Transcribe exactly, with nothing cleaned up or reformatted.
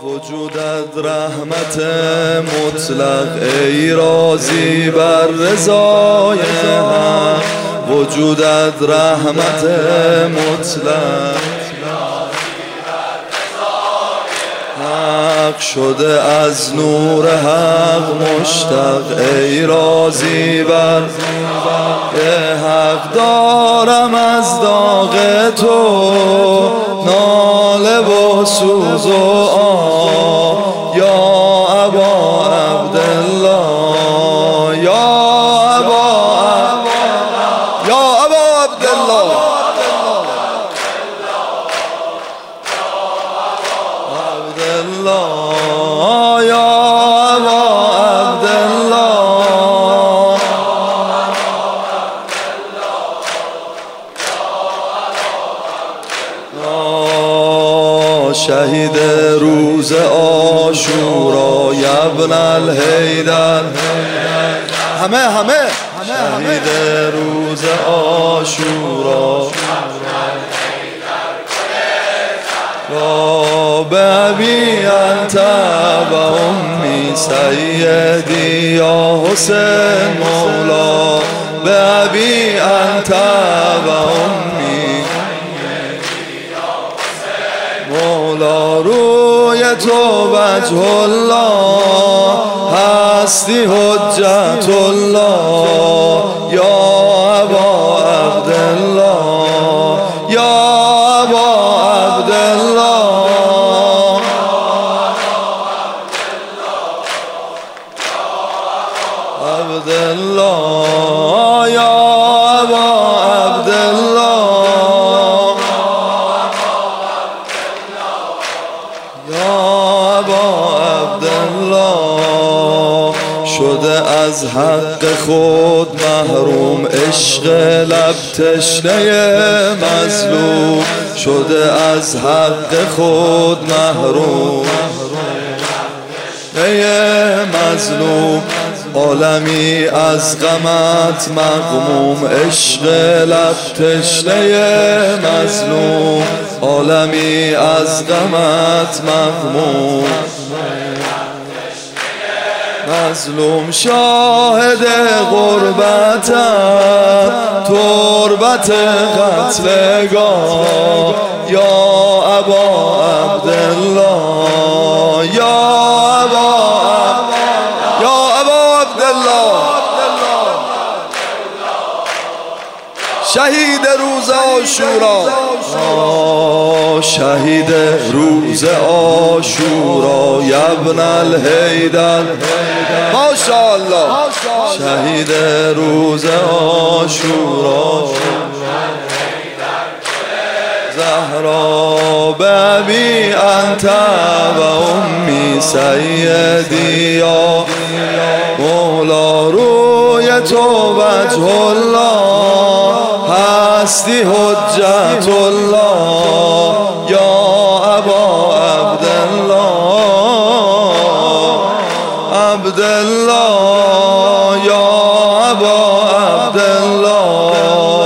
وجودت رحمت مطلق ای راضی بر رضای حق، وجودت رحمت مطلق حق شده از نور حق مشتاق ای راضی بر حق، دارم از داغ تو ناله و سوز و آه یا ابا عبدالله، یا ابا یا ابا عبدالله، عبدالله یا ابا عبدالله، شهید روز عاشورا ابن الحیدر، همه همه شهید روز عاشورا به ابی انت و امی سیدی یا حسین مولا، به ابی انت و امی مولا، روی تو وجه الله هستی حجت الله، یا ابا عبدالله، یا ابا عبدالله، عبدالله یا ابا عبدالله، یا ابا عبدالله، شده از حق خود محروم عشق لب تشنه مظلوم، شده از حق خود محروم ای مظلوم، عالمی از غمت مغموم عشق لب تشنه مظلوم، عالمی از غمت مغموم مظلوم، شاهد غربتت تربت قتلگاه، یا ابا عبدالله، یا ابا یا ابا عبدالله، شهید روز عاشورا، شهید روز عاشورا ابن الحیدر، ماشاءالله، شهید روز عاشورا زهرا، به ابی انت و امی سیدی یا مولا، روی تو وجه الله هستی حجت الله، یا ابا عبدالله، عبدالله یا ابا عبدالله،